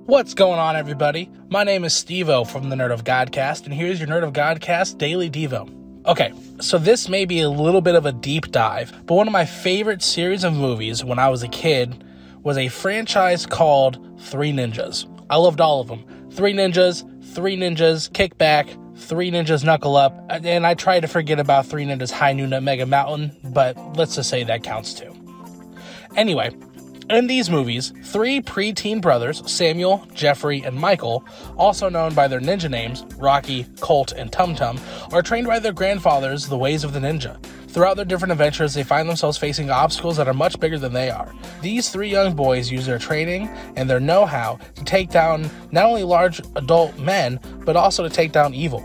What's going on, everybody? My name is Steve-O from the Nerd of Godcast, and here's your Nerd of Godcast Daily Devo. Okay, so this may be a little bit of a deep dive, but one of my favorite series of movies when I was a kid was a franchise called Three Ninjas. I loved all of them. Three Ninjas, Kick Back, Three Ninjas Knuckle Up, and I tried to forget about Three Ninjas High Noon at Mega Mountain, but let's just say that counts too. Anyway, in these movies, three preteen brothers, Samuel, Jeffrey, and Michael, also known by their ninja names, Rocky, Colt, and Tum Tum, are trained by their grandfathers the ways of the ninja. Throughout their different adventures, they find themselves facing obstacles that are much bigger than they are. These three young boys use their training and their know-how to take down not only large adult men, but also to take down evil.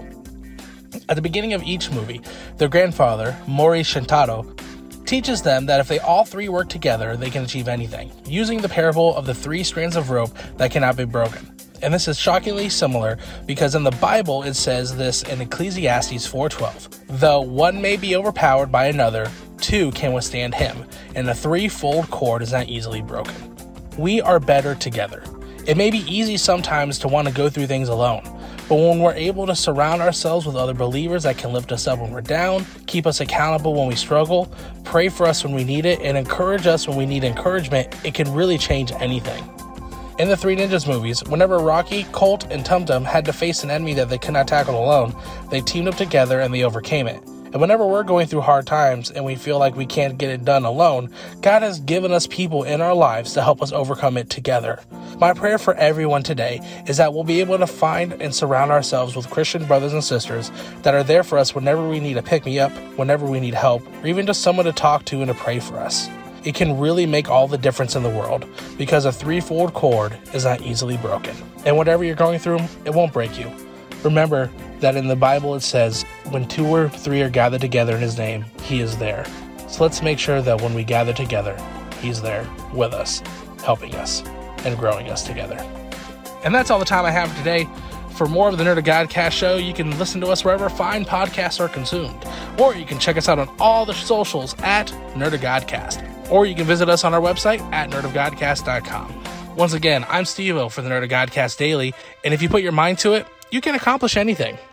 At the beginning of each movie, their grandfather, Mori Shintaro, teaches them that if they all three work together, they can achieve anything, using the parable of the three strands of rope that cannot be broken. And this is shockingly similar because in the Bible it says this in Ecclesiastes 4:12. Though one may be overpowered by another, two can withstand him, and a threefold cord is not easily broken. We are better together. It may be easy sometimes to want to go through things alone, but when we're able to surround ourselves with other believers that can lift us up when we're down, keep us accountable when we struggle, pray for us when we need it, and encourage us when we need encouragement, it can really change anything. In the Three Ninjas movies, whenever Rocky, Colt, and Tum Tum had to face an enemy that they could not tackle alone, they teamed up together and they overcame it. And whenever we're going through hard times and we feel like we can't get it done alone, God has given us people in our lives to help us overcome it together. My prayer for everyone today is that we'll be able to find and surround ourselves with Christian brothers and sisters that are there for us whenever we need a pick-me-up, whenever we need help, or even just someone to talk to and to pray for us. It can really make all the difference in the world because a threefold cord is not easily broken. And whatever you're going through, it won't break you. Remember that in the Bible it says, when two or three are gathered together in his name, he is there. So let's make sure that when we gather together, he's there with us, helping us and growing us together. And that's all the time I have today. For more of the Nerd of Godcast show, you can listen to us wherever fine podcasts are consumed. Or you can check us out on all the socials at Nerd of Godcast. Or you can visit us on our website at nerdofgodcast.com. Once again, I'm Steve-O for the Nerd of Godcast Daily, and if you put your mind to it, you can accomplish anything.